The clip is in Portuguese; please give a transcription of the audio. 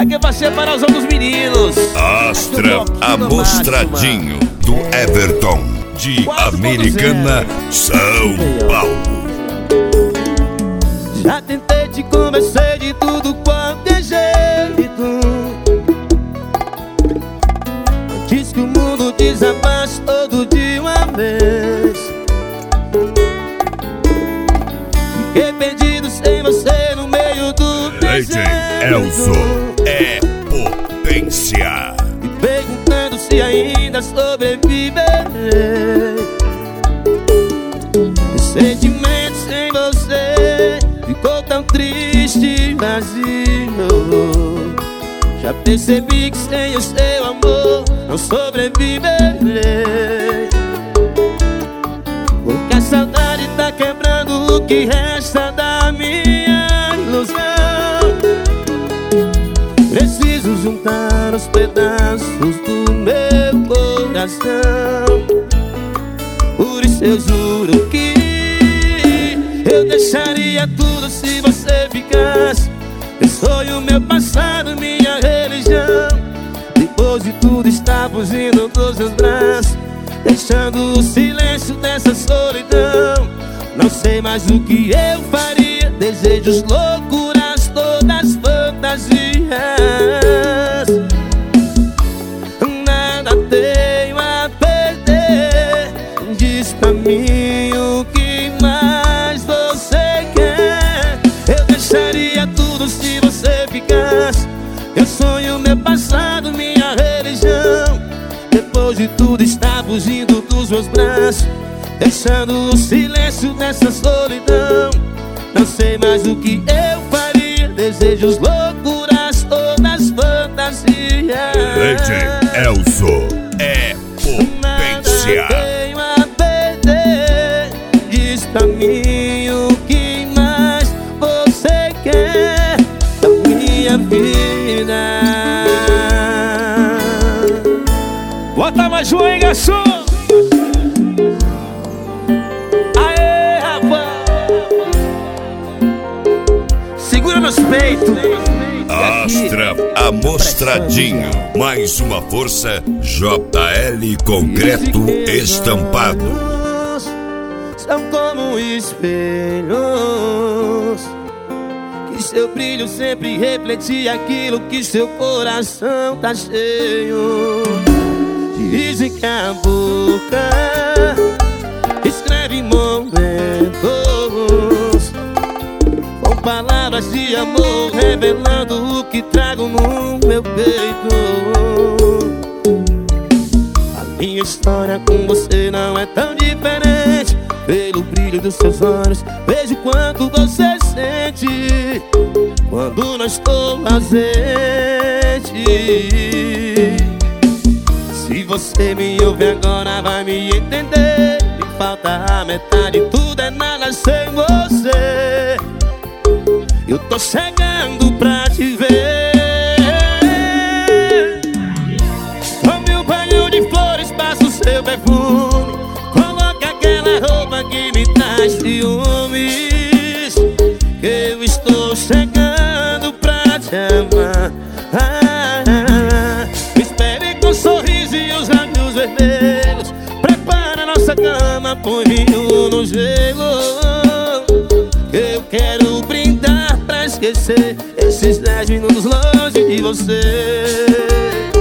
Aqui vai ser para os outros meninos. Astra Amostradinho do Everton, de Americana, São Paulo. Já tentei te convencer de tudo quanto é jeito, antes que o mundo desabasse todo de uma vez. Fiquei perdido sem você no meio do DJ Elzo é potência. me perguntando se ainda sobreviverei. Sentimento sem você ficou tão triste e vazio. Já percebi que sem o seu amor não sobreviverei. Porque a saudade tá quebrando o que resta da minha ilusão. Preciso juntar os pedaços do meu coração. Por isso eu juro que eu deixaria tudo se você ficasse. Eu sonho, meu passado, minha religião. Depois de tudo está fugindo dos seus braços, deixando o silêncio dessa solidão. Não sei mais o que eu faria. Desejos, loucuras, todas fantasias. Nada tenho a perder. Diz pra mim o que mais você quer. Eu deixaria tudo se você ficasse. Eu sonho, meu passado, minha religião. Depois de tudo está fugindo dos meus braços, deixando o silêncio dessa solidão. Não sei mais o que eu faria. Desejos, loucuras, todas fantasias. DJ Elzo é potência. Nada tenho a perder. Diz pra mim o que mais você quer da minha vida. Bota mais um aí, garçom. Aê, rapaz. Segura meus peitos. Astra Amostradinho, mais uma força. JL Concreto Estampado. São como espelhos, que seu brilho sempre reflete aquilo que seu coração tá cheio. Dizem que a boca escreve momentos, com palavras de amor revelando o que trago no meu peito. A minha história com você não é tão diferente. Pelo brilho dos seus olhos vejo quanto você sente quando não estou ausente. Se você me ouve agora vai me entender. Me falta a metade, tudo é nada sem você. Eu tô chegando pra te ver. Tome um banho de flores, passa o seu perfume. Coloque aquela roupa que me traz ciúmes. Eu estou chegando pra te amar. Espere com um sorriso e os lábios vermelhos. Prepara nossa cama, põe vinho no gelo. Eu quero brindar pra esquecer esses 10 minutos longe de você.